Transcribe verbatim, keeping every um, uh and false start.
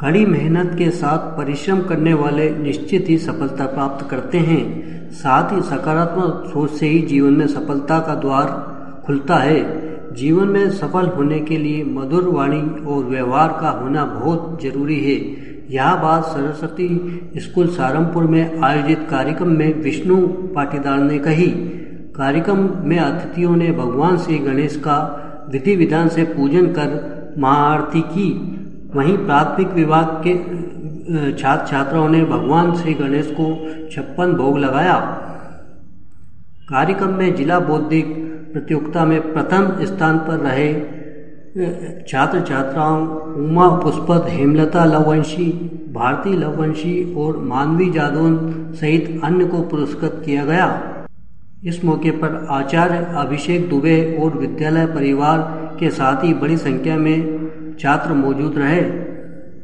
कड़ी मेहनत के साथ परिश्रम करने वाले निश्चित ही सफलता प्राप्त करते हैं। साथ ही सकारात्मक सोच से ही जीवन में सफलता का द्वार खुलता है। जीवन में सफल होने के लिए मधुर वाणी और व्यवहार का होना बहुत जरूरी है। यह बात सरस्वती स्कूल सहारनपुर में आयोजित कार्यक्रम में विष्णु पाटीदार ने कही। कार्यक्रम में अतिथियों ने भगवान श्री गणेश का विधि विधान से पूजन कर महाआरती की। वहीं प्राथमिक विभाग के छात्र छात्राओं ने भगवान श्री गणेश को छप्पन भोग लगाया। कार्यक्रम में जिला बौद्धिक प्रतियोगिता में प्रथम स्थान पर रहे छात्र छात्राओं उमा पुष्पत, हेमलता लववंशी, भारती लववंशी और मानवी जादौन सहित अन्य को पुरस्कृत किया गया। इस मौके पर आचार्य अभिषेक दुबे और विद्यालय परिवार के साथ ही बड़ी संख्या में छात्र मौजूद रहे।